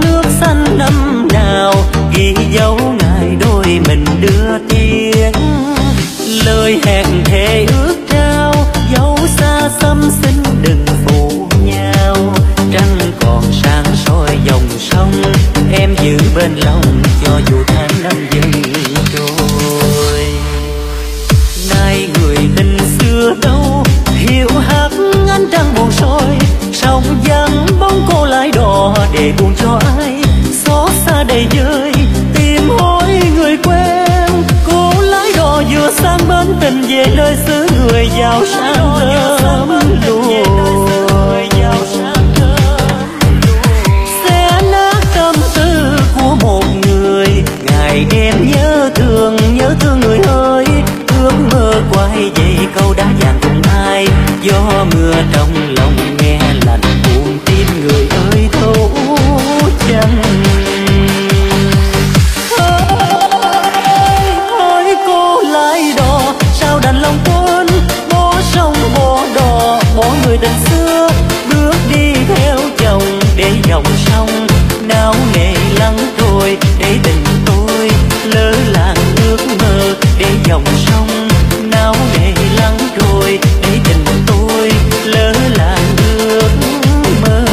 nước xanh năm nào ghi dấu ngày đôi mình đưa tiếng. Lời hẹn thề ước trao dấu xa xăm xin đừng phụ nhau. Trăng còn sáng soi dòng sông em giữ bên lòng cho dù tháng năm dần trôi. Nay người tình xưa đâu hiu hắt ánh trăng buồn soi, sông vắng bóng cô lái đò để buồn cho ai xót xa đầy vơi tìm hỏi người quen. Cô lái đò vừa sang bến tình về nơi xứ người giàu sang thơm lùi. Xé nát tâm tư của một người ngày đêm nhớ thương người ơi. Ước mơ quay về câu đã dàn cùng ai, gió mưa trong lòng nghe lạnh buồn tim người ơi thấu chân. Hỡi cô lái đò sao đành lòng quên, bỏ sông bỏ đò bỏ người tình xưa, bước đi theo chồng để dòng sông náo nề lắng trôi để tình tôi lỡ làng ước mơ để dòng sông náo nề lắng trôi để tình tôi lỡ làng ước mơ.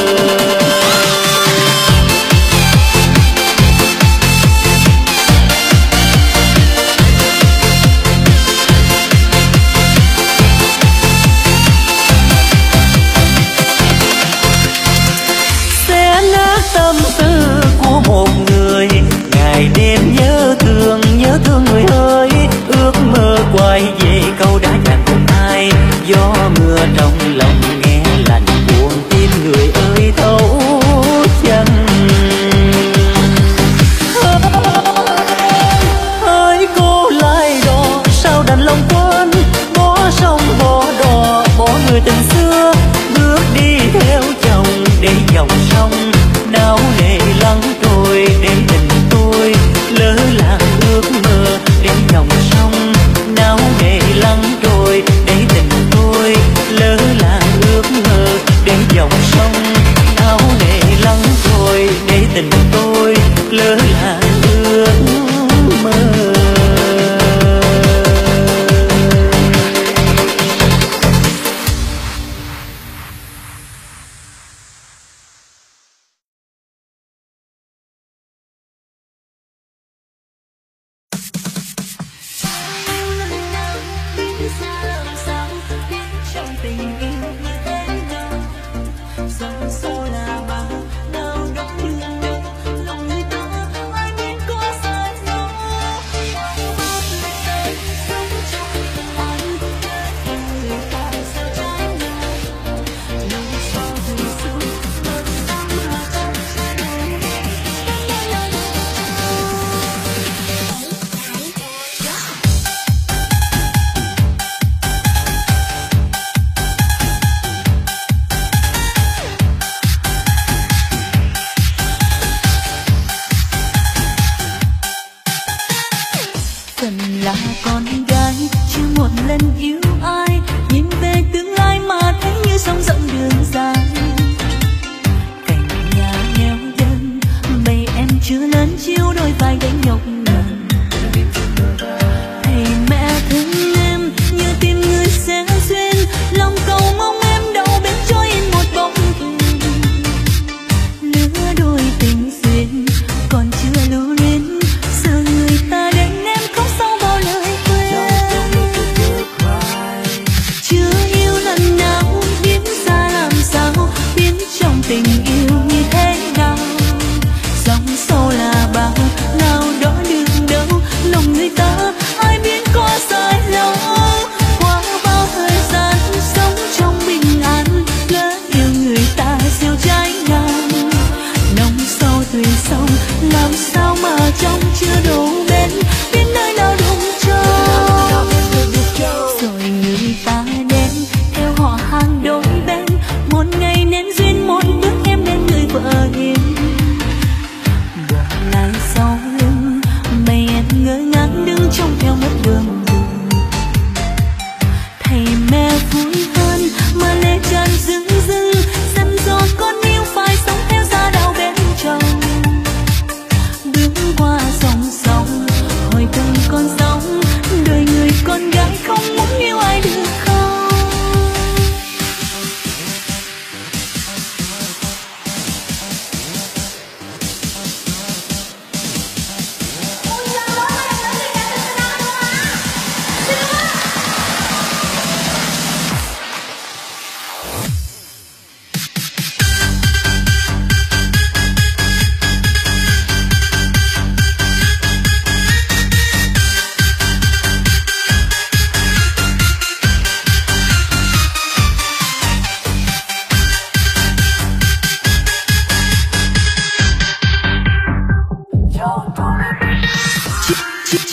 Xé nát tâm tư của một người ngày đêm nhớ thương người ơi. Ước mơ quay về câu đã dàn cùng ai, gió mưa trong lòng nghe lạnh buồn tim người ơi thấu chân. Hỡi cô lái đò sao đành lòng quên, bỏ sông bỏ đò bỏ người tình xưa, bước đi theo chồng để dòng sông náo nề lắng trôi để tình tôi lỡ làng ước mơ để dòng sông náo nề lắng trôi để tình tôi lỡ làng ước mơ để dòng sông náo nề lắng trôi để tình tôi lỡ làng ước mơ. tình yêu như thế nào, dòng sâu là bao nào đó.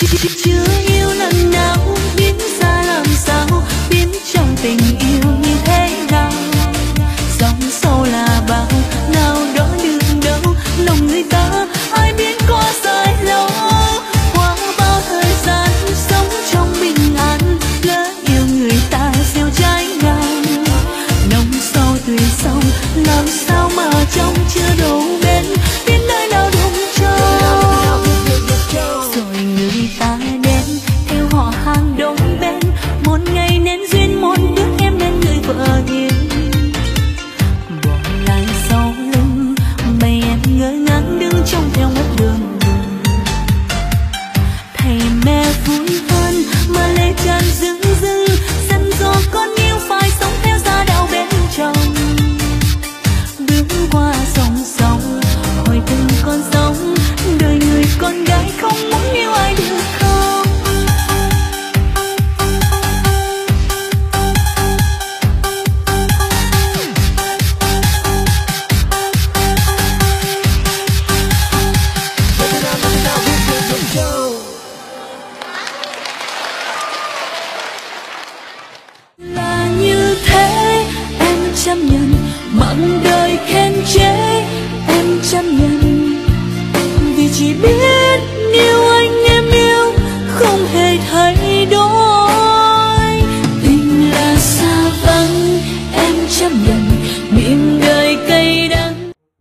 Chưa yêu lần nào biết ra làm sao, biết trong tình yêu như thế nào. Dòng sâu là bao, nào đó đường đâu, lòng người ta ai biết có dài lâu. Qua bao thời gian sống trong bình an, lỡ yêu người ta gieo trái ngang. Nồng sâu tươi sâu, làm sao mà trong chưa đủ bên, biết nơi nào đúng châu. Rồi người ta đến theo họ hàng đôi bên, một ngày nên duyên một đứa em nên người vợ hiền. Bỏ lại sau lưng bầy em ngơ ngác đứng trông theo ngất đường. Thầy mẹ vui hơn mà lệ tràn rưng rưng, sân gió con yêu phải sống theo gia đạo bên chồng. Bước qua dòng sông hỏi từng con sông, đời người con gái không muốn yêu ai được không. Là như thế em chấp nhận, mặn đời khen chế em chấp nhận, vì chỉ biết yêu anh em yêu không hề thay đổi. Tình là xa vắng em chấp nhận, miệng đời cay đắng.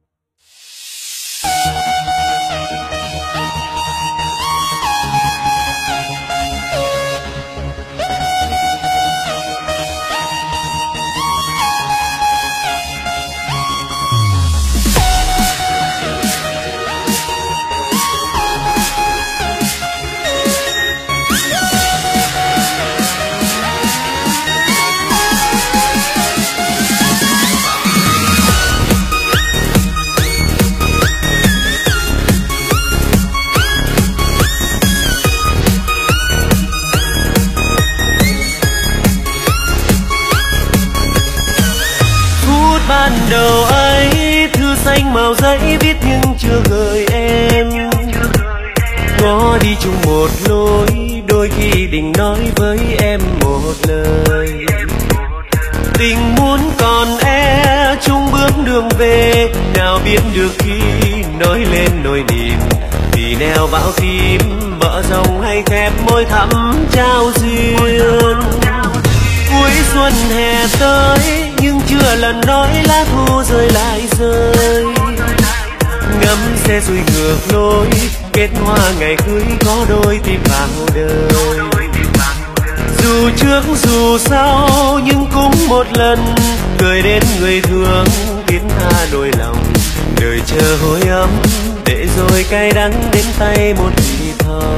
Ban đầu ấy thư xanh màu giấy viết nhưng chưa gửi em. Ngó đi chung một lối, đôi khi định nói với em một lời. Tình muốn còn e chung bước đường về, nào biết được khi nói lên nỗi niềm. Vì neo bão tim vợ rồng hay khép môi thắm trao duyên. Cuối xuân hè tới nhưng chưa lần nói lá thu rơi lại rơi. Ngắm xe xuôi ngược lối, kết hoa ngày cưới có đôi tìm vào đời. Dù trước dù sau nhưng cũng một lần, cười đến người thương biết tha đôi lòng. Đời chờ hồi ấm để rồi cay đắng đến tay một thì thầu.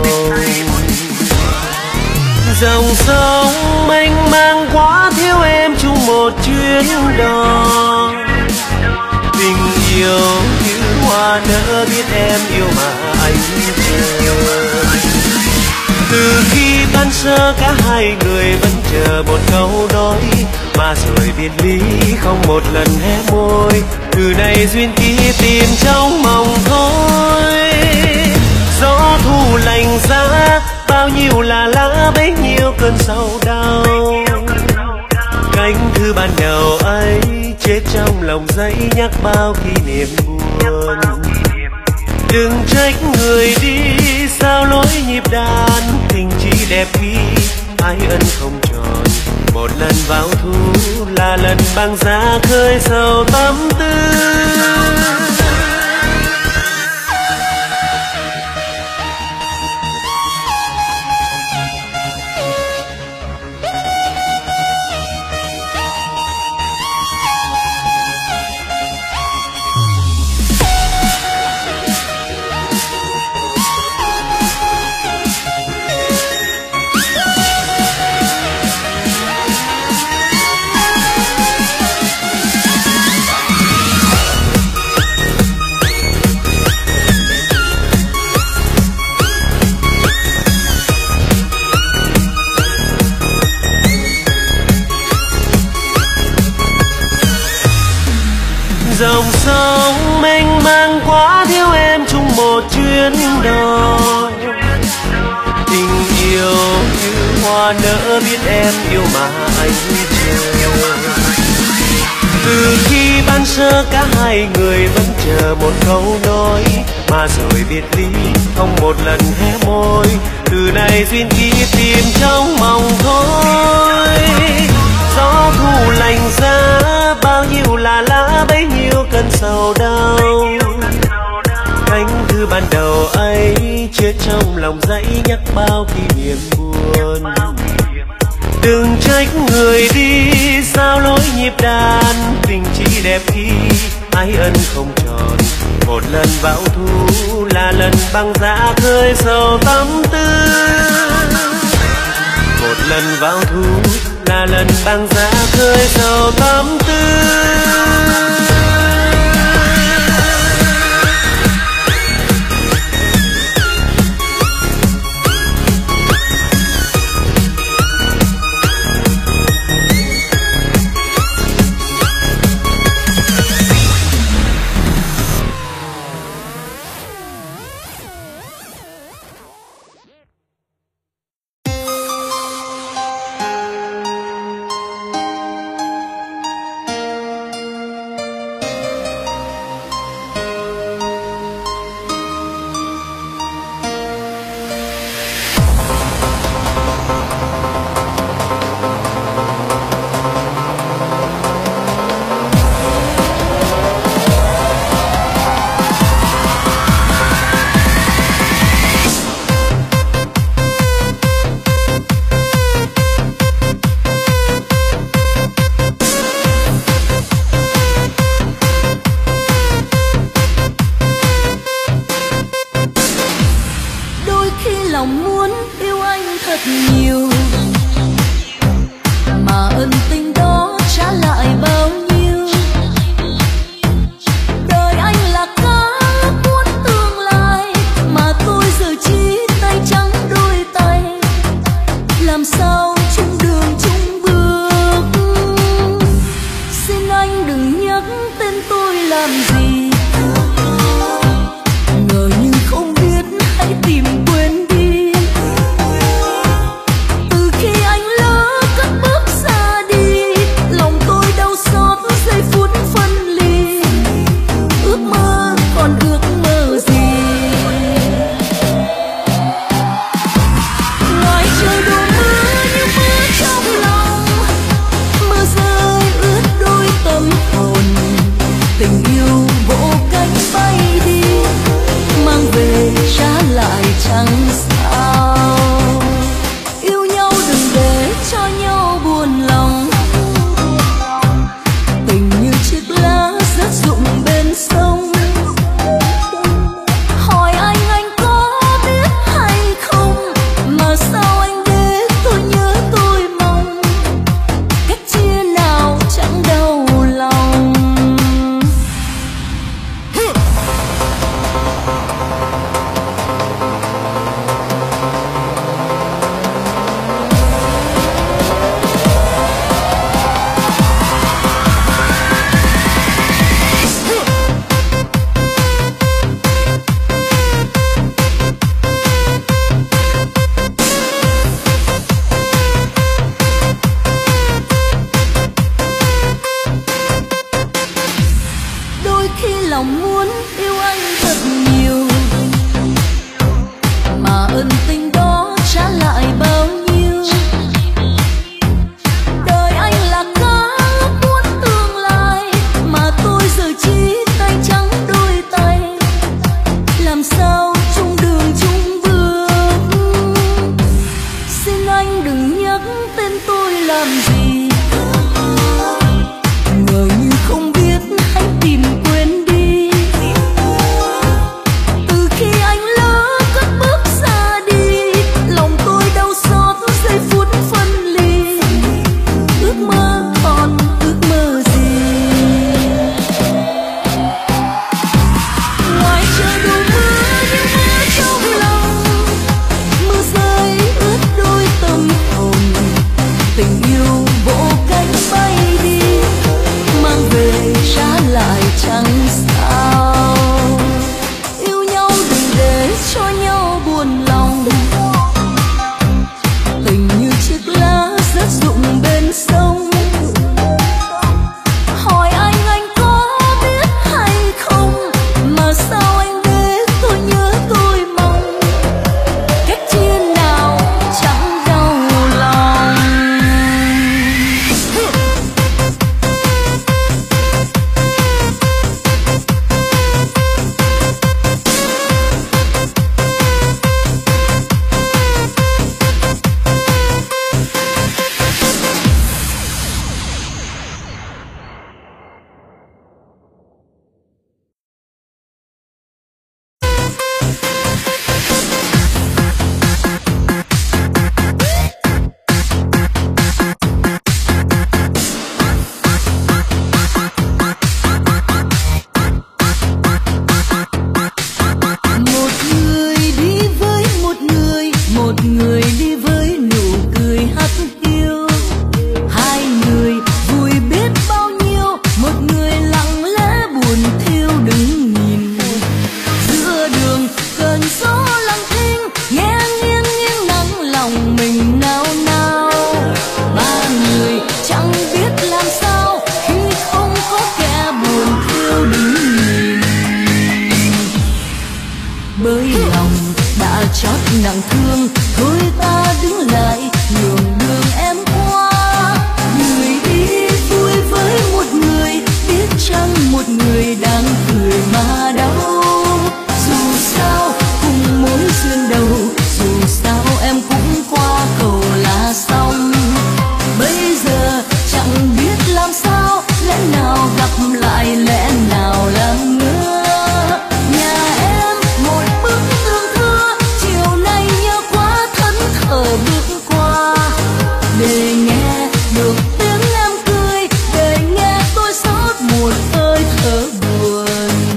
Dòng sông mênh mang quá thiếu em chung một chuyến đò. Tình yêu như hoa nở biết em yêu mà anh chờ. Từ khi ban sơ cả hai người vẫn chờ một câu nói, mà rồi biệt ly không một lần hé môi. Từ nay duyên kia tìm trong mộng thôi. Gió thu lạnh giá bao nhiêu là lá bấy nhiêu cơn sầu đau. Cánh thư ban đầu ấy chết trong lòng giấy nhắc bao kỷ niệm buồn. Đừng trách người đi sao lối nhịp đàn, tình chỉ đẹp khi ai ân không tròn. Một lần vào thu là lần băng giá khơi sầu tâm tư. sơ cả hai người vẫn chờ một câu nói, mà rồi biệt ly không một lần hé môi. Từ này duyên kiếp tìm trong mong thôi. Gió thu lạnh giá bao nhiêu là lá bấy nhiêu cơn sầu đau. Cánh thư ban đầu ấy chứa trong lòng dãy nhắc bao kỷ niệm buồn. Đừng trách người đi sao lối nhịp đàn, tình chỉ đẹp khi ái ân không tròn. Một lần bão thu là lần băng giá khơi sầu tâm tư. Một lần bão thu là lần băng giá khơi sầu tâm tư. Từ khi anh lỡ cất bước xa đi, lòng tôi đau xót. Bởi lòng đã chót nặng thương, thôi ta đứng lại nhường đường em qua. Người đi vui với một người, biết chăng một người đang cười mà đau. Dù sao cùng mối duyên đầu, dù sao em cũng qua cầu là xong. Bây giờ chẳng biết làm sao, lẽ nào gặp lại, lẽ nào làm ngơ. Nhà em một bức tường thưa, chiều nay nhớ quá thẫn thờ bước qua. Để nghe được tiếng em cười, để nghe tôi xót một hơi thở buồn.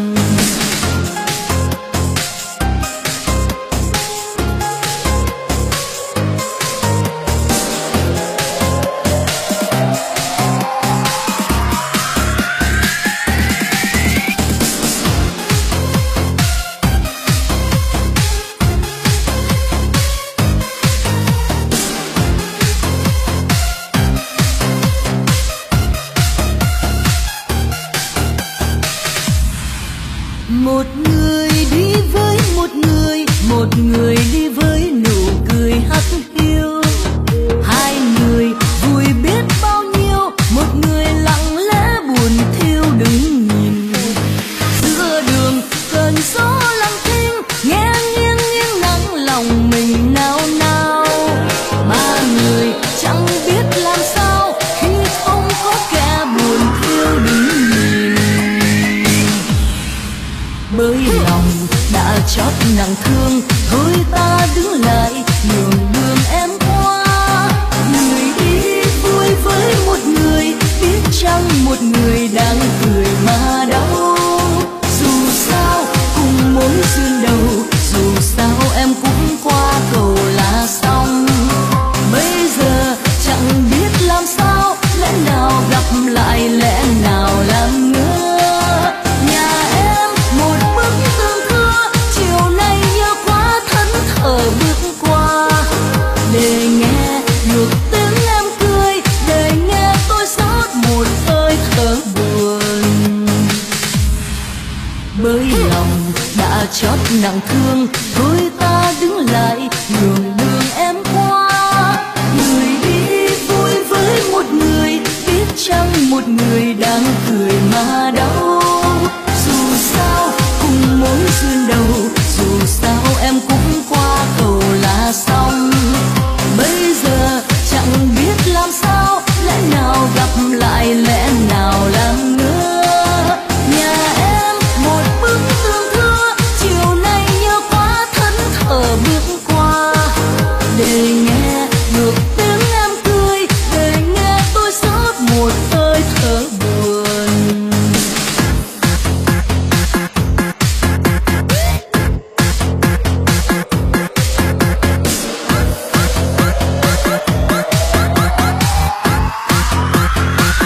Một người đi với một người, một người đi với nụ cười hắt hiu. Hai người vui biết bao nhiêu, một người lặng lẽ buồn thiêu đứng nhìn. Giữa đường cơn gió lặng thinh, nghe nghiêng nghiêng nắng lòng mình nao nao. Ba người chẳng biết làm sao khi không có kẻ buồn thiêu đứng nhìn. Bởi lòng đã chót nặng thương, thôi ta đứng lại nhường đường em qua. Người đi vui với một người, biết chăng một người đang cười mà đau. Dù sao cùng mối duyên đầu, dù sao em cũng qua cầu là xong. Bây giờ chẳng biết làm sao, lẽ nào gặp lại, lẽ nào làm ngơ. Nhà em một bức tường thưa, chiều nay nhớ quá thẫn thờ bước qua. Để nghe được tiếng em cười, để nghe tôi xót một hơi thở buồn. Bởi lòng đã chót nặng thương, thôi ta đứng lại nhường đường em qua. Người đi vui với một người, biết chăng một người đang cười mà